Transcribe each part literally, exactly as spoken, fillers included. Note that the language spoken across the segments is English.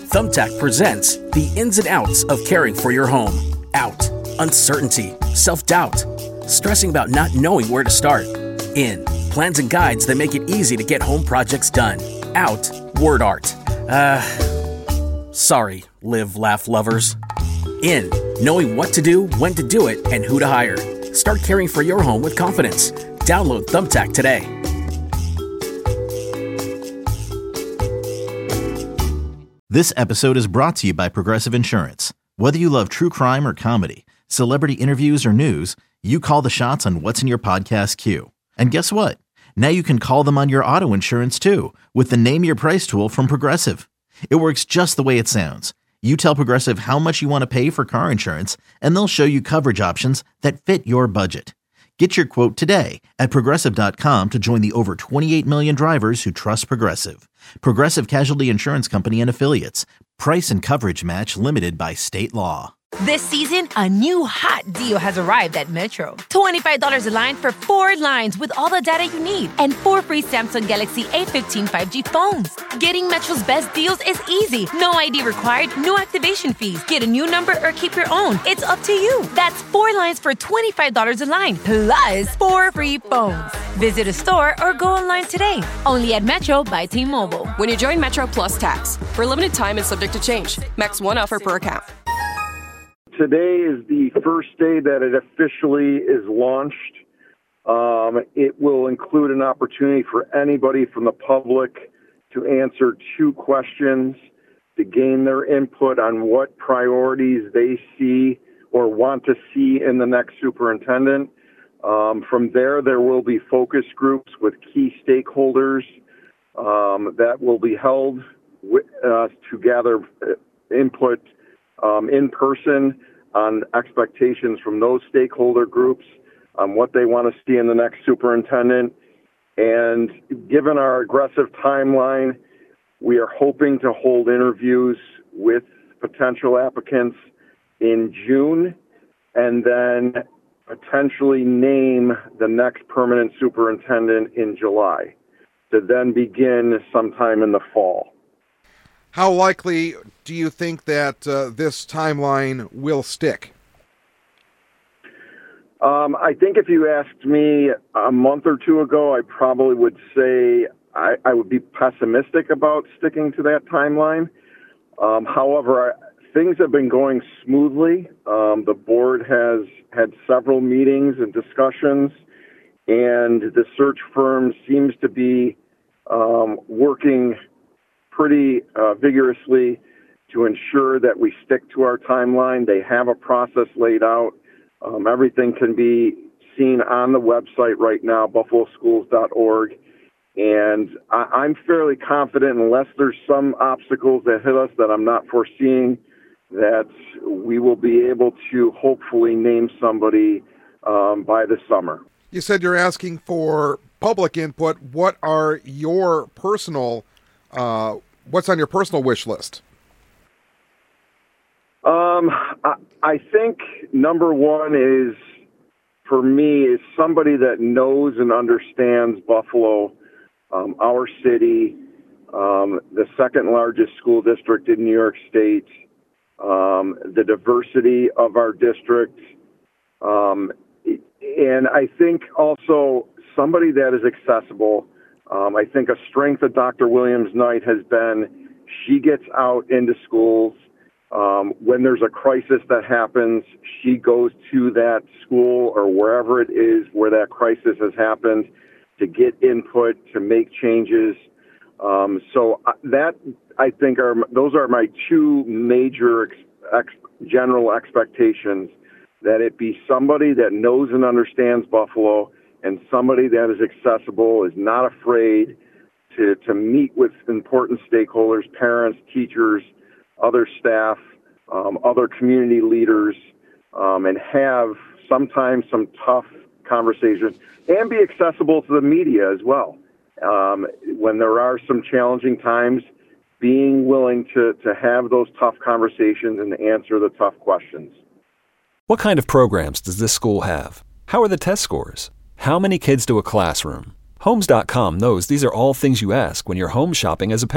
Thumbtack presents the ins and outs of caring for your home. Out, uncertainty, self-doubt, stressing about not knowing where to start. In, plans and guides that make it easy to get home projects done. Out, word art. Uh, sorry, live, laugh lovers. In, knowing what to do, when to do it, and who to hire. Start caring for your home with confidence. Download Thumbtack today. This episode is brought to you by Progressive Insurance. Whether you love true crime or comedy, celebrity interviews or news, you call the shots on what's in your podcast queue. And guess what? Now you can call them on your auto insurance too with the Name Your Price tool from Progressive. It works just the way it sounds. You tell Progressive how much you want to pay for car insurance, and they'll show you coverage options that fit your budget. Get your quote today at Progressive dot com to join the over twenty-eight million drivers who trust Progressive. Progressive Casualty Insurance Company and Affiliates. Price and coverage match limited by state law. This season, a new hot deal has arrived at Metro. twenty-five dollars a line for four lines with all the data you need and four free Samsung Galaxy A fifteen five G phones. Getting Metro's best deals is easy. No I D required, no activation fees. Get a new number or keep your own. It's up to you. That's four lines for twenty-five dollars a line, plus four free phones. Visit a store or go online today. Only at Metro by T-Mobile. When you join Metro Plus Tax. For a limited time and subject to change. Max one offer per account. Today is the first day that it officially is launched. Um, it will include an opportunity for anybody from the public to answer two questions, to gain their input on what priorities they see or want to see in the next superintendent. Um, from there, there will be focus groups with key stakeholders um, that will be held with, uh, to gather input um, in person on expectations from those stakeholder groups, on what they want to see in the next superintendent. And given our aggressive timeline, we are hoping to hold interviews with potential applicants in June and then potentially name the next permanent superintendent in July, to then begin sometime in the fall. How likely do you think that uh, this timeline will stick? Um, I think if you asked me a month or two ago, I probably would say I, I would be pessimistic about sticking to that timeline. Um, however, I, things have been going smoothly. Um, the board has had several meetings and discussions, and the search firm seems to be um, working pretty uh, vigorously to ensure that we stick to our timeline. They have a process laid out. Um, everything can be seen on the website right now, buffalo schools dot org. And I, I'm fairly confident, unless there's some obstacles that hit us that I'm not foreseeing, that we will be able to hopefully name somebody um, by the summer. You said you're asking for public input. What are your personal uh, What's on your personal wish list? Um, I, I think number one is, for me, is somebody that knows and understands Buffalo, um, our city, um, the second largest school district in New York State, um, the diversity of our district, um, and I think also somebody that is accessible. Um, I think a strength of Doctor Williams-Knight has been she gets out into schools. Um, when there's a crisis that happens, she goes to that school or wherever it is where that crisis has happened to get input, to make changes. Um, so that, I think, are those are my two major ex, ex, general expectations, that it be somebody that knows and understands Buffalo, and somebody that is accessible, is not afraid to, to meet with important stakeholders, parents, teachers, other staff, um, other community leaders, um, and have sometimes some tough conversations, and be accessible to the media as well. Um, when there are some challenging times, being willing to, to have those tough conversations and answer the tough questions. What kind of programs does this school have? How are the test scores? How many kids to a classroom? Homes dot com knows these are all things you ask when you're home shopping as a parent.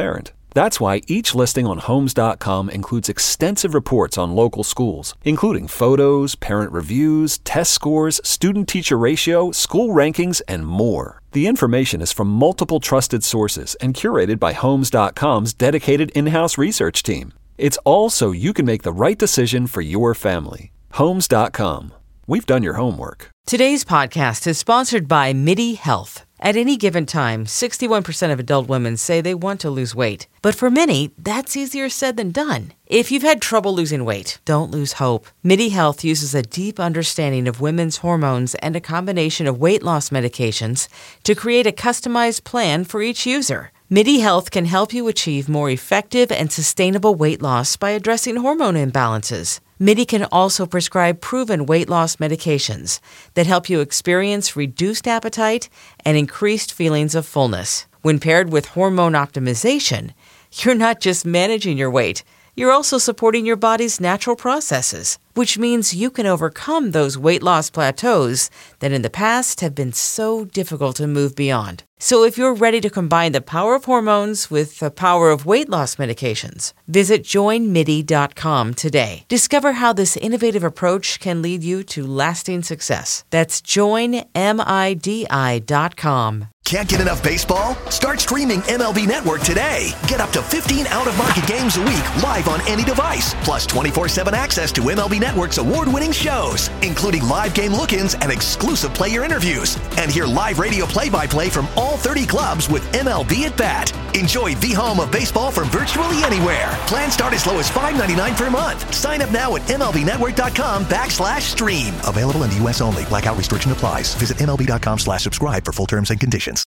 That's why each listing on Homes dot com includes extensive reports on local schools, including photos, parent reviews, test scores, student-teacher ratio, school rankings, and more. The information is from multiple trusted sources and curated by Homes dot com's dedicated in-house research team. It's all so you can make the right decision for your family. Homes dot com. We've done your homework. Today's podcast is sponsored by MIDI Health. At any given time, sixty-one percent of adult women say they want to lose weight. But for many, that's easier said than done. If you've had trouble losing weight, don't lose hope. MIDI Health uses a deep understanding of women's hormones and a combination of weight loss medications to create a customized plan for each user. MIDI Health can help you achieve more effective and sustainable weight loss by addressing hormone imbalances. MIDI can also prescribe proven weight loss medications that help you experience reduced appetite and increased feelings of fullness. When paired with hormone optimization, you're not just managing your weight, you're also supporting your body's natural processes, which means you can overcome those weight loss plateaus that in the past have been so difficult to move beyond. So if you're ready to combine the power of hormones with the power of weight loss medications, visit join midi dot com today. Discover how this innovative approach can lead you to lasting success. That's join midi dot com. Can't get enough baseball? Start streaming M L B Network today. Get up to fifteen out-of-market games a week live on any device, plus twenty-four seven access to M L B Network's award-winning shows, including live game look-ins and exclusive player interviews. And hear live radio play-by-play from all thirty clubs with M L B at Bat. Enjoy the home of baseball from virtually anywhere. Plans start as low as five ninety-nine per month. Sign up now at MLBnetwork.com backslash stream. Available in the U S only. Blackout restriction applies. Visit MLB.com slash subscribe for full terms and conditions.